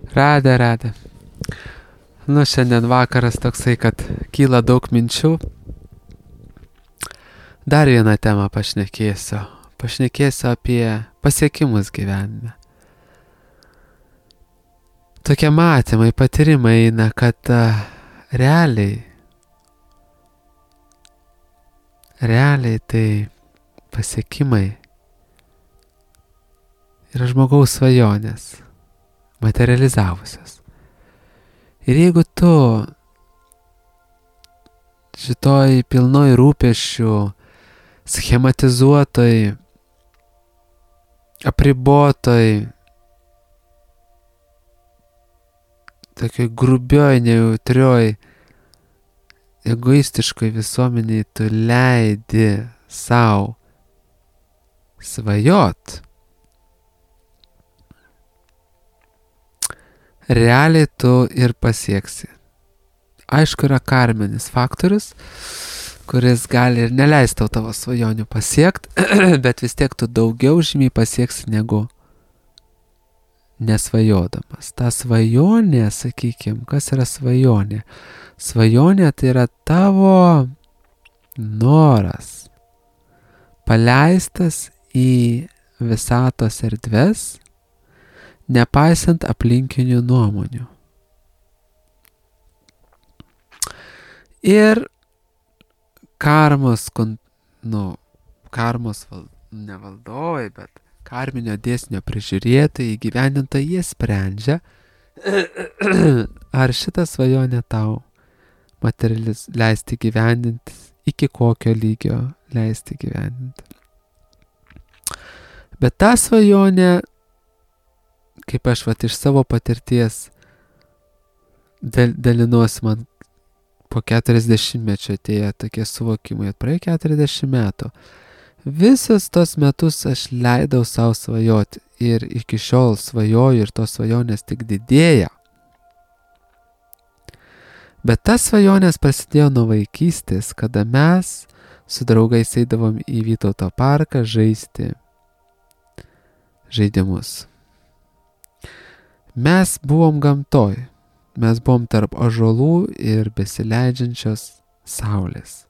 Radė. Šiandien vakaras toksai, kad kyla daug minčių. Dar vieną temą pašnekėsiu. Pašnekėsiu apie pasiekimus gyvenime. Tokie matymai, patyrimai eina, kad realiai tai pasiekimai yra žmogaus svajonės, materializavusios. Ir jeigu tu šitoj pilnoj rūpesčių, schematizuotoj, apribotoj, tokioj grubioj, nejautrioj, egoistiškoj visuomeniai tu leidi sau svajot, realiai tu ir pasieksi. Aišku, yra karminis faktorius, kuris gali ir neleisti tavo svajonių pasiekti, bet vis tiek tu daugiau žymiai pasieksi negu nesvajodamas. Ta svajonė, sakykim, kas yra svajonė? Svajonė tai yra tavo noras paleistas į visatos erdves, nepaisant aplinkinių nuomonių. Ir karmos nevaldovai, bet karminio dėsnio prižiūrėtojai, įgyvendintojai, jie sprendžia, ar šitą svajonę tau leisti gyvendinti, iki kokio lygio leisti gyvendinti. Bet ta svajonė, kaip aš iš savo patirties dalinuosi, man po 40-mečio atėjo tokie suvokimai, praėjo 40 metų. Visus tos metus aš leidau savo svajoti ir iki šiol svajoju ir tos svajonės tik didėja. Bet tas svajonės prasidėjo nuo vaikystės, kada mes su draugais eidavom į Vytauto parką žaisti žaidimus. Mes buvom gamtoj, mes buvom tarp ąžuolų ir besileidžiančios saulės.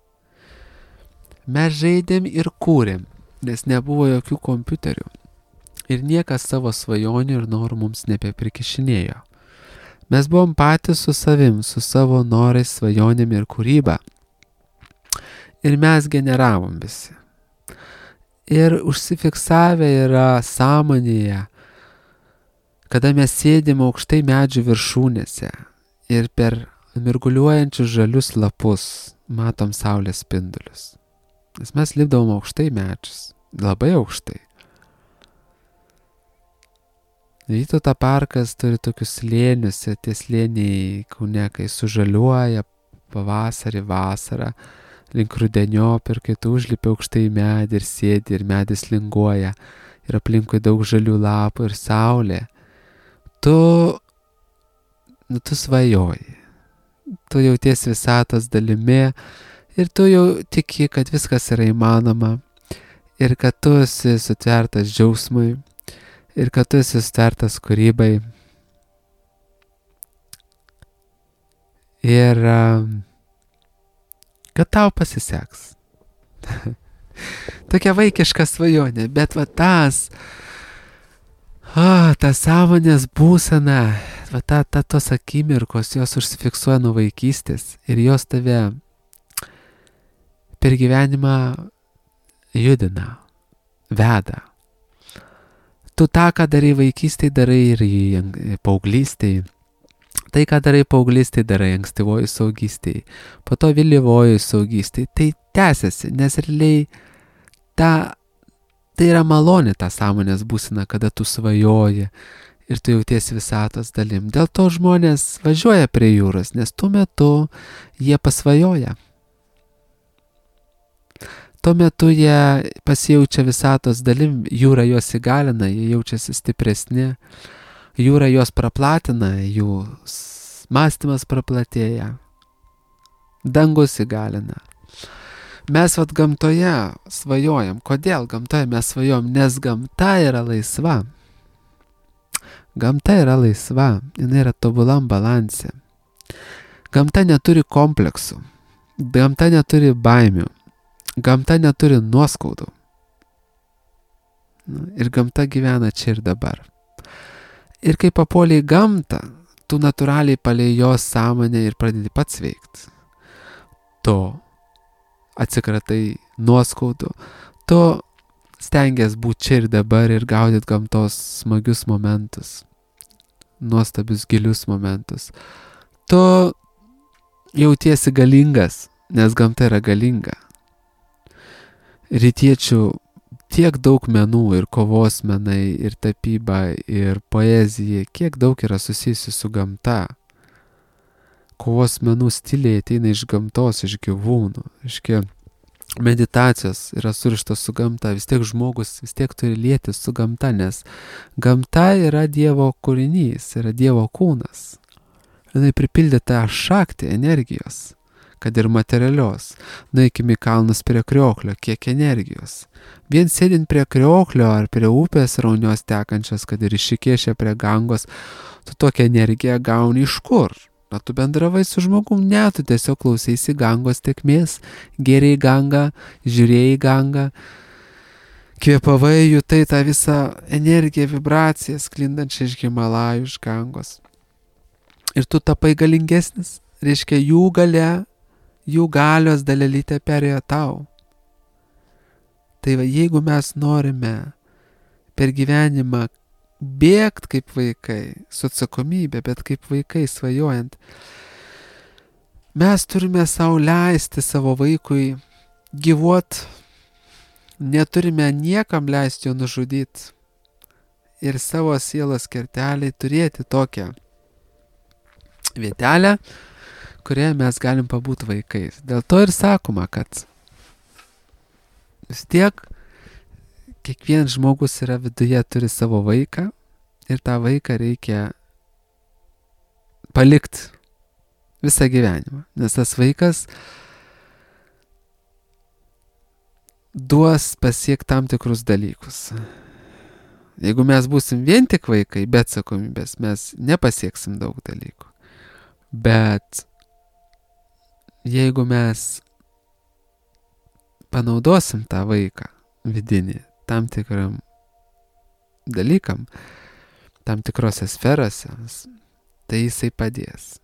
Mes žaidėm ir kūrėm, nes nebuvo jokių kompiuterių. Ir niekas savo svajonių ir norų mums nebeprikišinėjo. Mes buvom patys su savim, su savo norais, svajonėm ir kūryba. Ir mes generavom visi. Ir užsifiksavę yra sąmonėje, kada mes sėdim aukštai medžių viršūnėse ir per mirguliuojančius žalius lapus matom saulės spindulius. Nes mes lipdavom aukštai medžius, labai aukštai. Vytauto parkas turi tokius slėnius, tie slėniai Kaune, kai sužaliuoja pavasarį, vasarą, link rudeniop, ir kai tu užlipi aukštai į medį ir sėdi ir medis linguoja ir aplinkui daug žalių lapų ir saulė. Tu svajoji, tu jauties visatos dalimi ir tu jau tiki, kad viskas yra įmanoma ir kad tu esi sutvertas džiaugsmui ir kad tu esi sutvertas kūrybai. Ir kad tau pasiseks. Tokia vaikiška svajonė, bet va ta sąmonės būsena, tos akimirkos, jos užsifiksuoja nuo vaikystės ir jos tave per gyvenimą judina, veda. Tu tą, ką darai vaikystėje, darai ir paauglystėje. Tai, ką darai paauglystėje, darai ankstyvoji saugystėje. Po to vėlyvoji saugystėje. Tai tęsiasi, nes realiai tai yra malonė ta sąmonės būsena, kada tu svajoji ir tu jautiesi visatos dalim. Dėl to žmonės važiuoja prie jūros, nes tuo metu jie pasvajoja. Tuo metu jie pasijaučia visatos dalim, jūra juos įgalina, jie jaučiasi stipresni, jūra juos praplatina, jų mąstymas praplatėja, dangus įgalina. Mes gamtoje svajojam. Kodėl gamtoje mes svajojam? Nes gamta yra laisva. Gamta yra laisva, jinai yra tobulam balanse. Gamta neturi kompleksų, gamta neturi baimių, gamta neturi nuoskaudų. Ir gamta gyvena čia ir dabar. Ir kai papuoliai į gamtą, tu natūraliai palei jos sąmonę ir pradedi pats veikti. Tu atsikratai nuoskaudų, tu stengiasi būti čia ir dabar ir gaudyti gamtos smagius momentus, nuostabius gilius momentus. Tu jautiesi galingas, nes gamta yra galinga. Rytiečių tiek daug menų ir kovos menai, ir tapyba, ir poezija, kiek daug yra susijusi su gamta. Kovos menų stiliai ateina iš gamtos, iš gyvūnų, meditacijos yra surištos su gamta, vis tiek žmogus vis tiek turi lietis su gamta, nes gamta yra Dievo kūrinys, yra Dievo kūnas. Jinai pripildyta šakti energijos, kad ir materialios. Nueikime į kalnus prie krioklio, kiek energijos. Vien sėdint prie krioklio ar prie upės raunios tekančios, kad ir išikėšė prie Gangos, tu tokią energiją gauni iš kur? Na, tu bendravai su žmogum, ne, tu tiesiog klausėsi Gangos tekmės, gėrėjai Gangą, žiūrėjai Gangą, kvėpavai, jutai tą visą energiją, vibraciją sklindančią iš Himalajų, iš Gangos. Ir tu tapai galingesnis, reiškia jų galia, jų galios dalelytė perėjo tau. Tai va, jeigu mes norime per gyvenimą bėgt kaip vaikai, su atsakomybė, bet kaip vaikai svajojant, mes turime savo leisti savo vaikui gyvuot, neturime niekam leisti jo nužudyti ir savo sielos kerteliai turėti tokią vietelę, kurioje mes galim pabūti vaikais. Dėl to ir sakoma, kad vis tiek kiekvienas žmogus yra viduje, turi savo vaiką ir tą vaiką reikia palikti visą gyvenimą, nes tas vaikas duos pasiekti tam tikrus dalykus. Jeigu mes būsim vien tik vaikai, be atsakomybės, mes nepasieksim daug dalykų. Bet jeigu mes panaudosim tą vaiką vidinį tam tikram dalykam, tam tikrose sferose, tai jisai padės.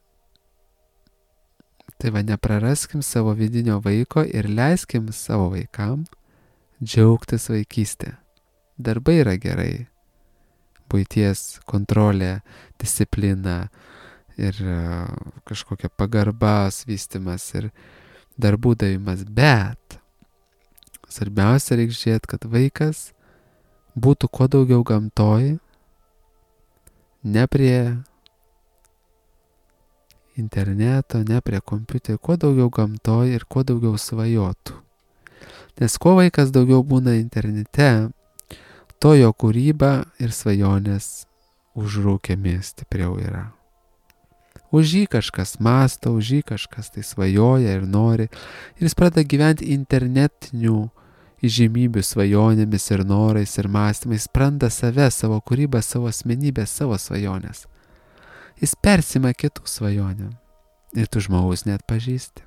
Tai va, nepraraskim savo vidinio vaiko ir leiskim savo vaikam džiaugtis vaikystę. Darbai yra gerai, buities kontrolė, disciplina ir kažkokia pagarbas vystimas ir darbų davimas, bet svarbiausia reikia žiūrėti, kad vaikas būtų kuo daugiau gamtoj, ne prie interneto, ne prie kompiuterio, kuo daugiau gamtoj ir kuo daugiau svajotų. Nes kuo vaikas daugiau būna internete, to jo kūryba ir svajonės užraukiami stipriau yra. Už jį kažkas mąsto, už jį kažkas tai svajoja ir nori. Ir jis pradeda gyventi internetinių įžymybių svajonėmis ir norais ir mąstymais. Praranda save, savo kūrybą, savo asmenybę, savo svajonės. Jis persima kitų svajonių. Ir tu žmogus net pažįsti.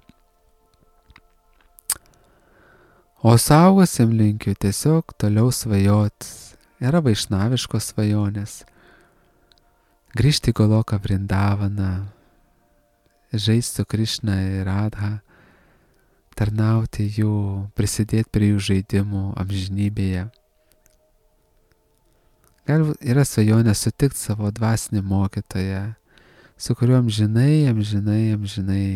O suaugusiam linkiu tiesiog toliau svajot. Yra vaišnaviškos svajonės. Grįžti į Goloką Vrindavaną, žaisti su Krišna ir Radha, tarnauti jų, prisidėti prie jų žaidimų amžinybėje. Gal yra svajonė sutikti savo dvasinį mokytoją, su kuriuo amžinai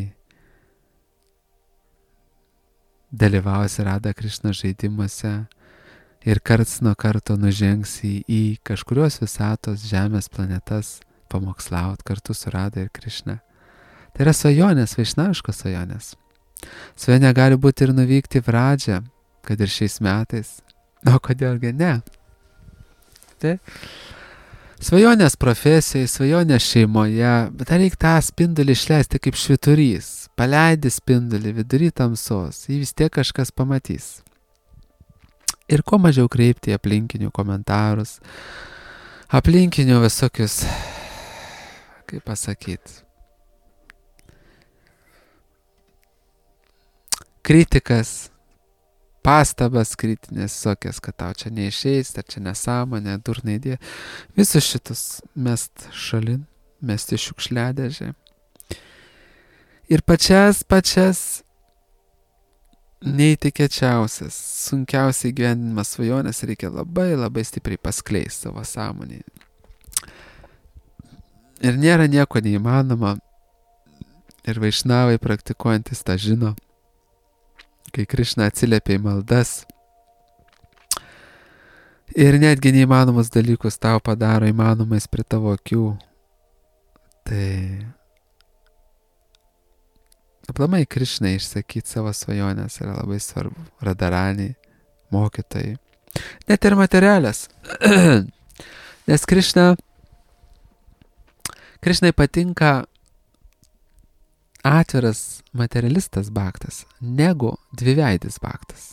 dalyvausi Radha Krišna žaidimuose ir karts nuo karto nužengsi į kažkurios visatos žemės planetas pamokslaut kartu su Radha ir Krišna. Tai yra svajonės, vaišnaviškos svajonės. Svajonė gali būti ir nuvykti į Vradžią, kad ir šiais metais. O kodėlgi ne? Tai svajonės profesijai, svajonės šeimoje, bet reikia tą spindulį išleisti kaip švyturys. Paleidi spindulį vidury tamsos, jį vis tiek kažkas pamatys. Ir kuo mažiau kreipti aplinkinių komentarus, aplinkinių visokius, kaip pasakyti, kritikas, pastabas kritinės visokias, kad tau čia neišeis, ar čia nesąmonė, durna idėja. Visus šitus mest šalin, mest į šiukšliadėžę. Ir pačias neįtikėčiausias, sunkiausiai gyvenimas svajonės reikia labai stipriai paskleisti savo sąmonėje. Ir nėra nieko neįmanoma. Ir vaišnavai praktikuojantis tą žino. Kai Krišna atsiliepia į maldas. Ir netgi neįmanomus dalykus tau padaro įmanomais prie tavo akių. Tai aplamai Krišnai išsakyti savo svajonės yra labai svarbu. Radaraniai, mokytojai. Net ir materialės. Nes Krišnai patinka atviras materialistas bhaktas, negu dviveidis bhaktas.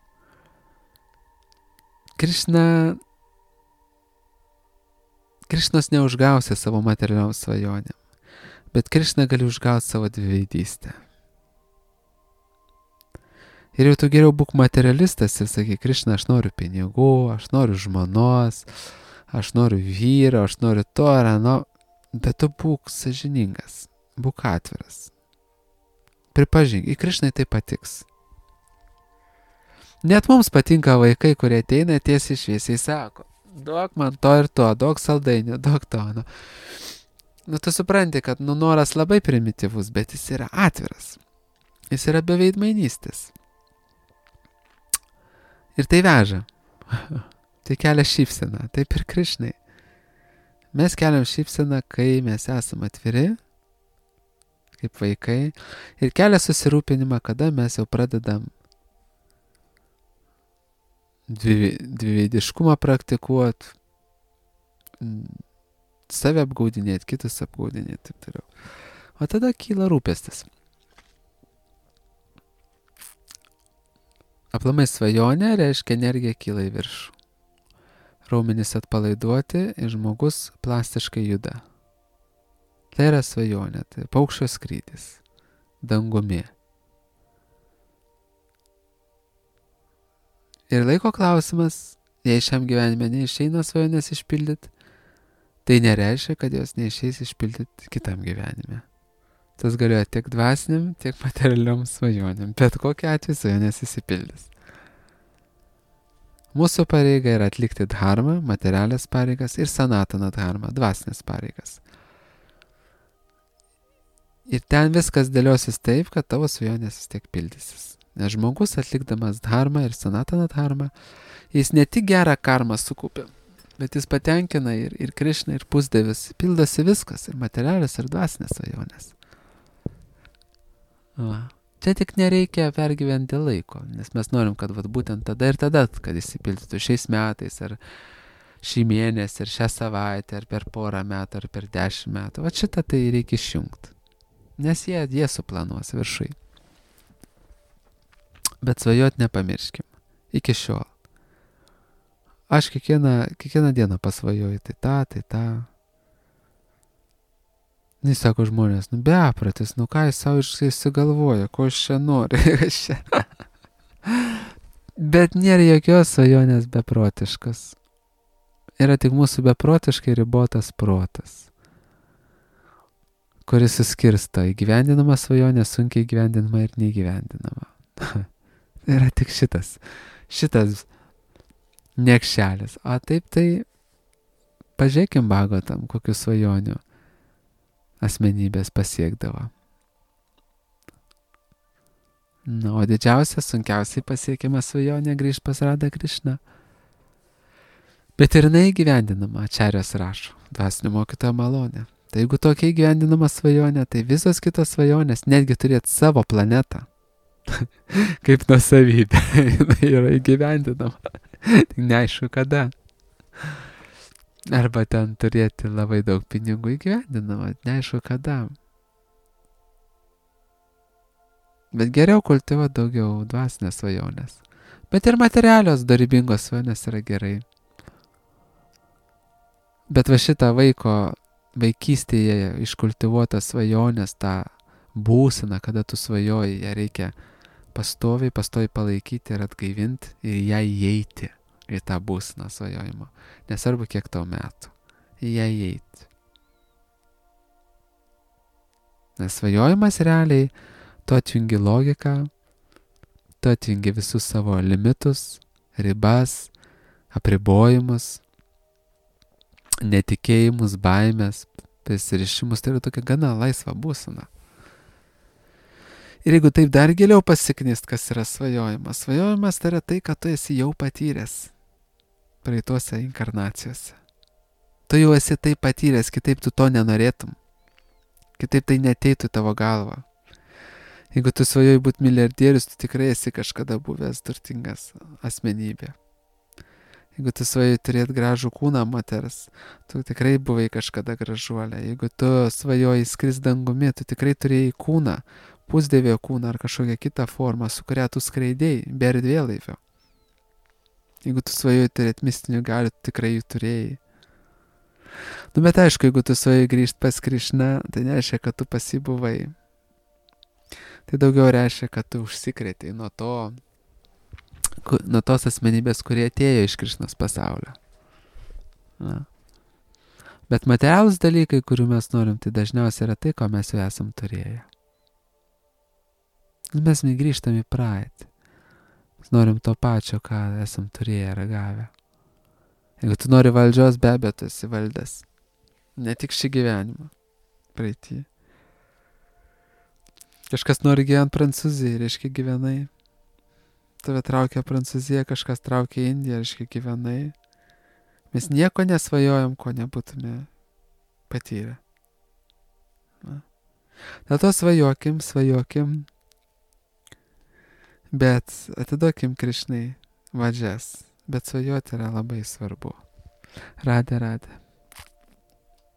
Krišnos neužgausia savo materialiom svajonėm, bet Krišna gali užgauti savo dviveidystę. Ir jau tu geriau būk materialistas ir sakai, Krišna, aš noriu pinigų, aš noriu žmonos, aš noriu vyro, aš noriu to ar ano, bet tu būk sąžiningas, būk atviras. Pripažink, į Krišnai tai patiks. Net mums patinka vaikai, kurie ateina tiesiai šviesiai sako, duok man to ir to, duok saldainių, duok to. Nu, tu supranti, kad noras labai primityvus, bet jis yra atviras. Jis yra be veidmainystės. Ir tai veža. Tai kelia šypseną, taip ir Krišnai. Mes keliam šypseną, kai mes esame atviri, kaip vaikai, ir kelia susirūpinimą, kada mes jau pradedam dviveidiškumą praktikuoti, save apgaudinėti, kitus apgaudinėti, taip toliau. O tada kyla rūpestis. Aplamai svajonė reiškia energija kyla į viršų. Raumenys atpalaiduoti ir žmogus plastiškai juda. Tai yra svajonė, tai paukščio skrydis, dangumi. Ir laiko klausimas, jei šiam gyvenime neišeina svajonės išpildyti, tai nereiškia, kad jos neišeis išpildyti kitam gyvenime. Tas galioja tiek dvasiniam, tiek materialiom svajonėm. Bet kokiu atveju svajonės įsipildys. Mūsų pareiga yra atlikti dharmą, materialias pareigas ir sanatana dharmą, dvasinės pareigas. Ir ten viskas dėliosis taip, kad tavo svajonės vis tiek pildysis. Nes žmogus atlikdamas dharmą ir sanatana dharmą, jis ne tik gerą karmą sukupia, bet jis patenkina ir Krišna, ir pusdievis, pildosi viskas, ir materialias, ir dvasinės svajonės. Va. Čia tik nereikia pergyventi laiko, nes mes norim, kad būtent tada ir tada, kad įsipildytų šiais metais, ar šį mėnesį, ar šią savaitę, ar per porą metų, ar per 10 metų. Va šitą tai reikia išjungti, nes jie suplanuos viršui. Bet svajot nepamirškim. Iki šiol. Aš kiekvieną dieną pasvajoju, tai tą. Jis sako žmonės, bepratis, ką jis savo išsigalvoja, ko aš čia noriu. Bet nėra jokios svajonės beprotiškas. Yra tik mūsų beprotiškai ribotas protas, kuris suskirsto įgyvendinama svajonė, sunkiai įgyvendinama ir neįgyvendinama. Yra tik šitas niekšelis. O taip tai pažiūrėkim Bhagavatam, kokių svajonių asmenybės pasiekdavo. O didžiausia, sunkiausiai pasiekiama svajonė grįžt pas Radha Krišną. Bet ir jinai įgyvendinama, Ačarjos rašo, dvasinio mokytojo malonė. Tai jeigu tokia įgyvendinama svajonė, tai visos kitos svajonės netgi turėt savo planetą. Kaip nuosavybė. Jinai yra įgyvendinama. Tik neaišku kada. Arba ten turėti labai daug pinigų įgyvendinama, neaišku kada. Bet geriau kultivuoti daugiau dvasinės svajonės. Bet ir materialios, dorybingos svajonės yra gerai. Bet va šitą vaikystėje iškultivuotą svajonės, tą būseną, kada tu svajoji, ją reikia pastoviai palaikyti ir atgaivinti ir ją įeiti į tą būseną svajojimo. Nesvarbu, kiek tau metų. Į ją įeiti. Nes svajojimas realiai, tu atjungi logiką, tu atjungi visus savo limitus, ribas, apribojimus, netikėjimus, baimės, prisirišimus. Tai yra tokia gana laisva būsena. Ir jeigu taip dar giliau pasiknist, kas yra svajojimas. Svajojimas tai yra tai, ką tu esi jau patyręs praeituose inkarnacijose. Tu jau esi tai patyręs, kitaip tu to nenorėtum. Kitaip tai neteitų tavo galvą. Jeigu tu svajoji būti milijardierius, tu tikrai esi kažkada buvęs turtingas asmenybė. Jeigu tu svajoji turėti gražų kūną moters, tu tikrai buvai kažkada gražuolė. Jeigu tu svajoji skrist dangumi, tu tikrai turėjai kūną, pusdėvėjo kūną ar kažkokią kitą formą, su kuria tu skraidėjai, be erdvėlaivio. Jeigu tu svajoji turėti mistinių galių, tu tikrai jų turėjai. Nu, bet aišku, jeigu tu svajoji grįžti pas Krišną, tai nereiškia, kad tu pas jį buvai. Tai daugiau reiškia, kad tu užsikrėtei nuo tos asmenybės, kurie atėjo iš Krišnos pasaulio. Na. Bet materialūs dalykai, kurių mes norim, tai dažniausiai yra tai, ko mes jau esam turėję. Mes grįžtam į praeitį. Mes norim to pačio, ką esam turėję ragavę. Jeigu tu nori valdžios, be abejo, tu esi valdęs. Ne tik šį gyvenimą. Praeitį. Kažkas nori gyventi Prancūzijoje, reiškia gyvenai. Tave traukia Prancūzija, kažkas traukia Indiją, reiškia gyvenai. Mes nieko nesvajojam, ko nebūtume patyrę. Na. Dėl to svajokim, bet atiduokim Krišnai vadžias. Bet svajoti yra labai svarbu. Radė.